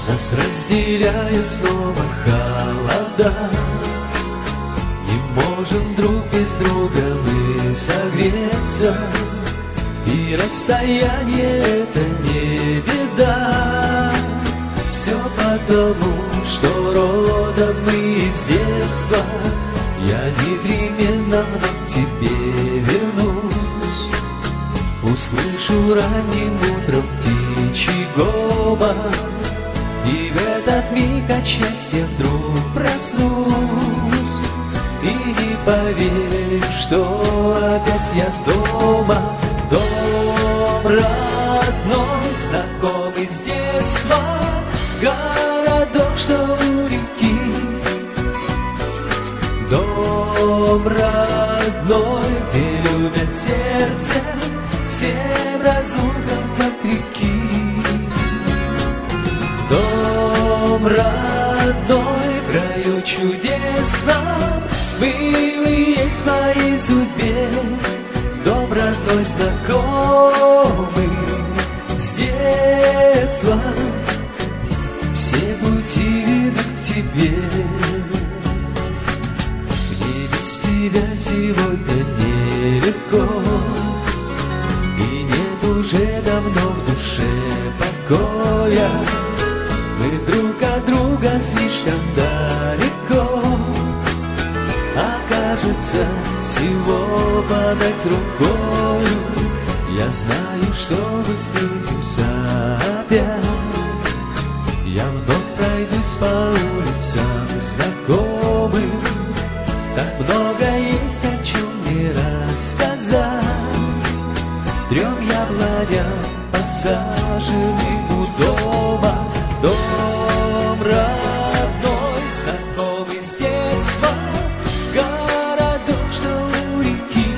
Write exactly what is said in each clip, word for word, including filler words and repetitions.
Нас разделяют снова холода. Не можем друг без друга мы согреться, и расстояние это не беда. Все потому, что родом мы из детства. Я непременно вновь к тебе вернусь. Услышу ранним утром птичий говор, и в этот миг от счастья вдруг проснусь. И не поверю, что опять я дома. Дом родной, знакомый с детства, городок, что у реки. Дом родной, где любят сердце, всем разлукам вопреки. Дом родной, в краю чудесном, был и есть в моей судьбе. Дом родной, знакомый с детства, все пути ведут к тебе. Мне без тебя сегодня нелегко, и нет уже давно в душе покоя. Мы друг от друга слишком далеко, а кажется, всего подать рукою. Я знаю, что мы встретимся опять. Я вновь пройдусь по улицам знакомым. Так много есть о чем мне рассказать. Трем яблоням посаженным у дома. Дом родной, знакомый с детства, городок, что у реки.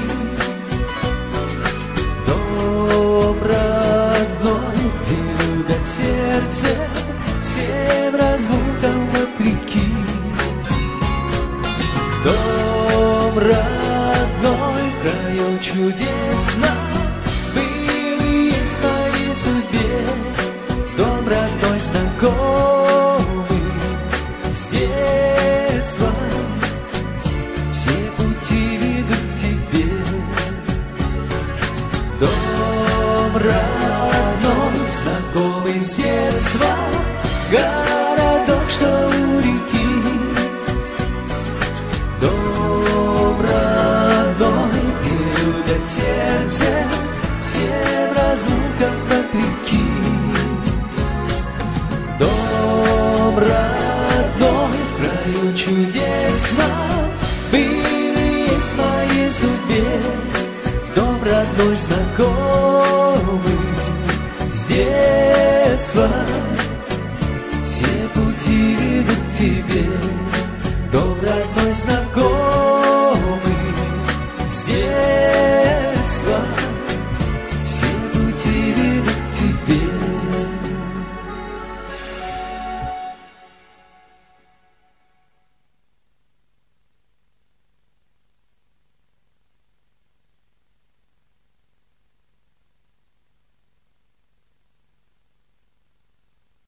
Дом родной, где любят сердце, всем разлукам вопреки. Дом родной, в краю чудесно, был и есть в моей судьбе. Дом родной, знакомый с детства, все пути ведут к тебе. Дом родной, знакомый с детства, городок, что у реки. Дом родной, где любят сердце, всем разлукам вопреки. Дом родной, в краю чудесно, был и есть в моей судьбе. Дом родной, знакомый с детства, все пути ведут к тебе. Дом родной, знакомый с детства.